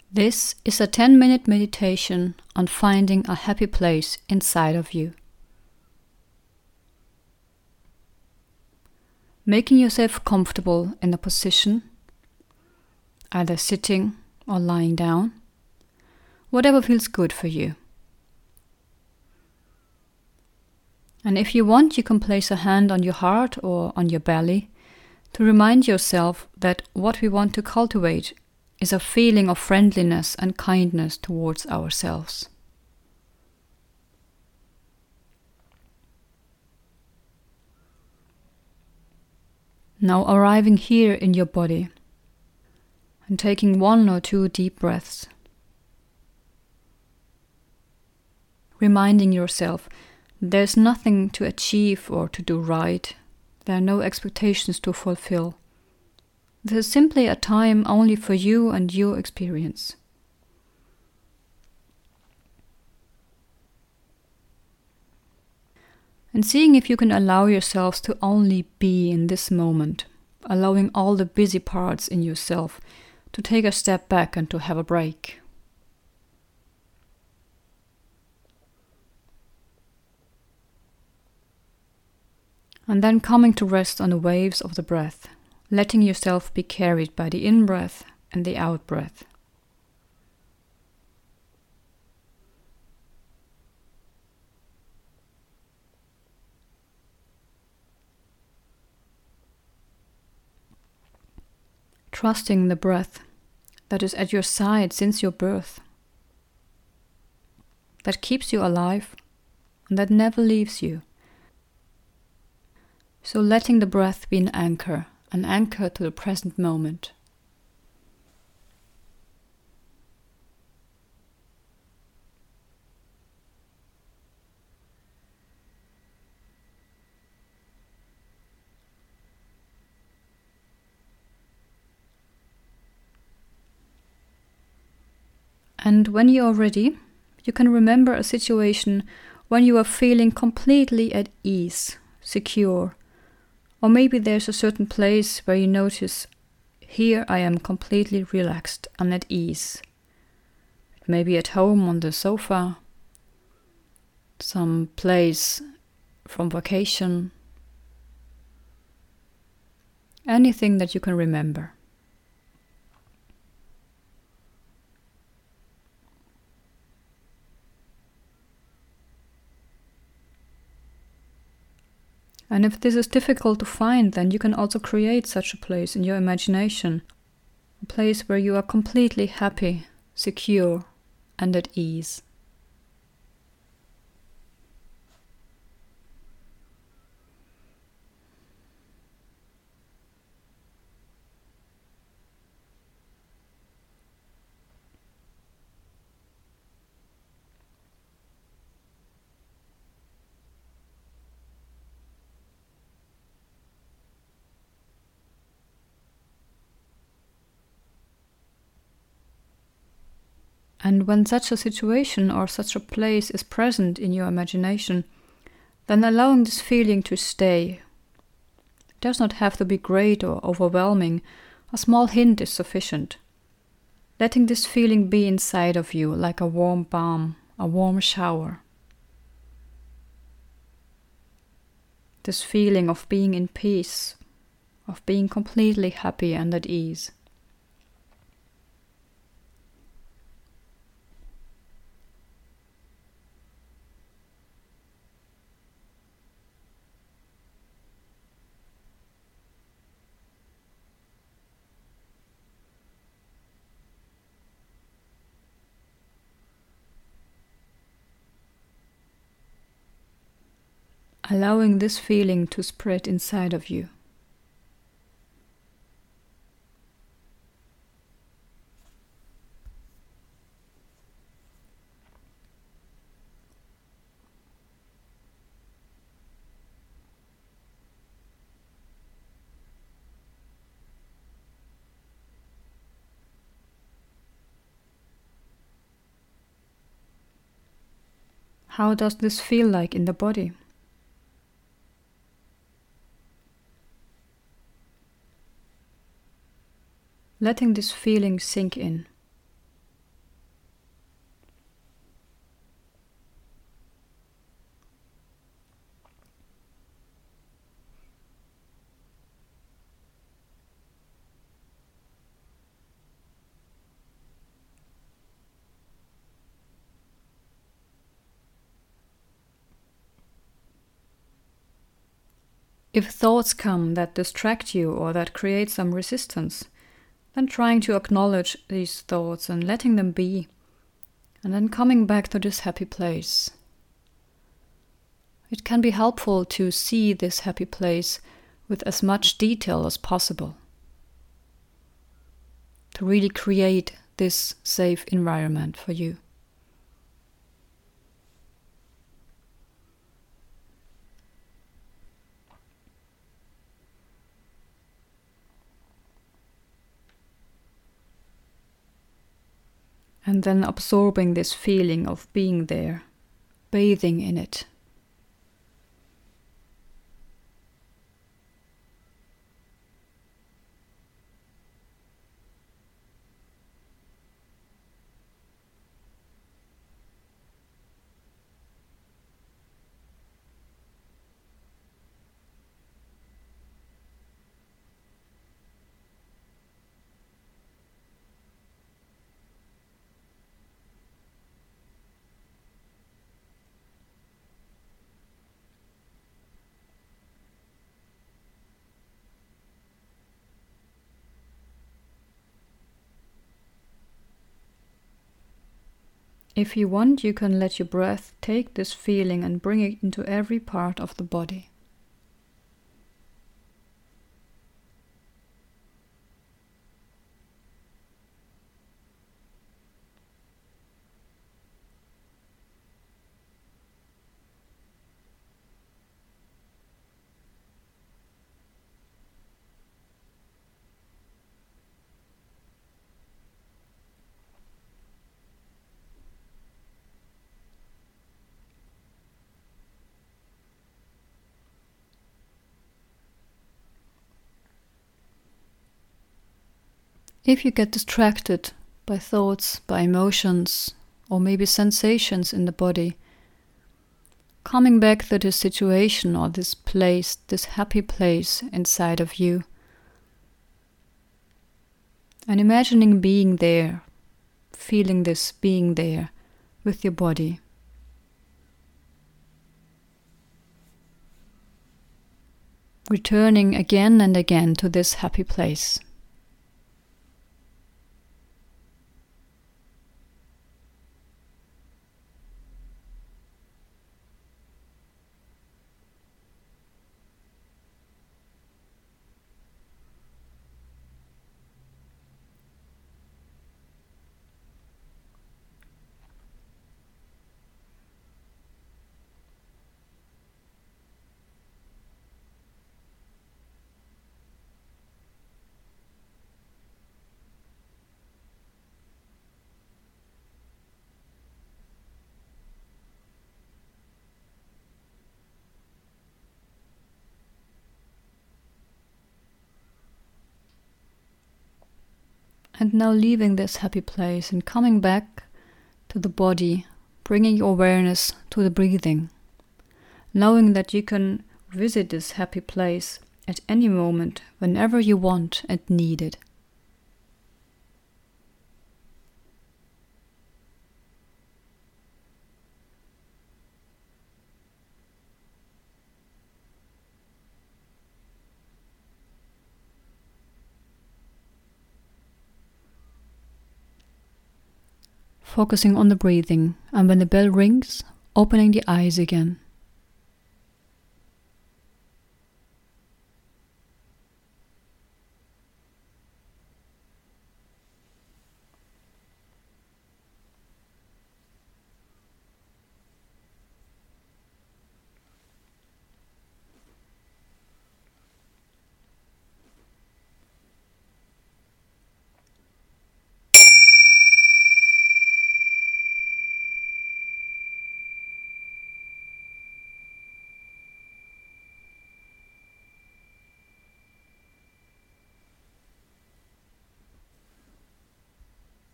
This is a 10-minute meditation on finding a happy place inside of you. Making yourself comfortable in a position, either sitting or lying down, whatever feels good for you. And if you want, you can place a hand on your heart or on your belly to remind yourself that what we want to cultivate is a feeling of friendliness and kindness towards ourselves. Now arriving here in your body and taking 1 or 2 deep breaths. Reminding yourself there's nothing to achieve or to do right. There are no expectations to fulfill. This is simply a time only for you and your experience. And seeing if you can allow yourselves to only be in this moment, allowing all the busy parts in yourself to take a step back and to have a break. And then coming to rest on the waves of the breath, letting yourself be carried by the in-breath and the out-breath. Trusting the breath that is at your side since your birth, that keeps you alive and that never leaves you. So letting the breath be an anchor to the present moment. And when you are ready, you can remember a situation when you are feeling completely at ease, secure. Or maybe there's a certain place where you notice, here I am completely relaxed and at ease. It may be at home on the sofa, some place from vacation, anything that you can remember. And if this is difficult to find, then you can also create such a place in your imagination. A place where you are completely happy, secure, and at ease. And when such a situation or such a place is present in your imagination, then allowing this feeling to stay. It does not have to be great or overwhelming. A small hint is sufficient. Letting this feeling be inside of you like a warm balm, a warm shower. This feeling of being in peace, of being completely happy and at ease. Allowing this feeling to spread inside of you. How does this feel like in the body? Letting this feeling sink in. If thoughts come that distract you or that create some resistance, then trying to acknowledge these thoughts and letting them be, and then coming back to this happy place. It can be helpful to see this happy place with as much detail as possible, to really create this safe environment for you. And then absorbing this feeling of being there, bathing in it. If you want, you can let your breath take this feeling and bring it into every part of the body. If you get distracted by thoughts, by emotions, or maybe sensations in the body, coming back to this situation or this place, this happy place inside of you, and imagining being there, feeling this being there with your body. Returning again and again to this happy place. And now leaving this happy place and coming back to the body, bringing your awareness to the breathing, knowing that you can visit this happy place at any moment, whenever you want and need it. Focusing on the breathing, and when the bell rings, opening the eyes again.